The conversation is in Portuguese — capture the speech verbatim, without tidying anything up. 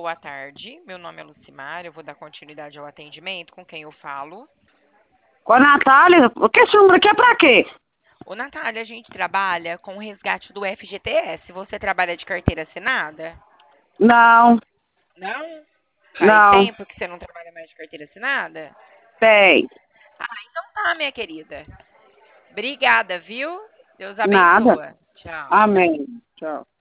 boa tarde. Meu nome é Lucimar, eu vou dar continuidade ao atendimento. Com quem eu falo? Com a Natália? O que esse número aqui é pra quê? Ô, Natália, a gente trabalha com o resgate do F G T S. Você trabalha de carteira assinada? Não, Não? Faz não, tempo que você não trabalha mais de carteira assinada? tem. Então tá, minha querida. Obrigada, viu? Deus Nada. abençoa. Tchau. Amém. Tchau.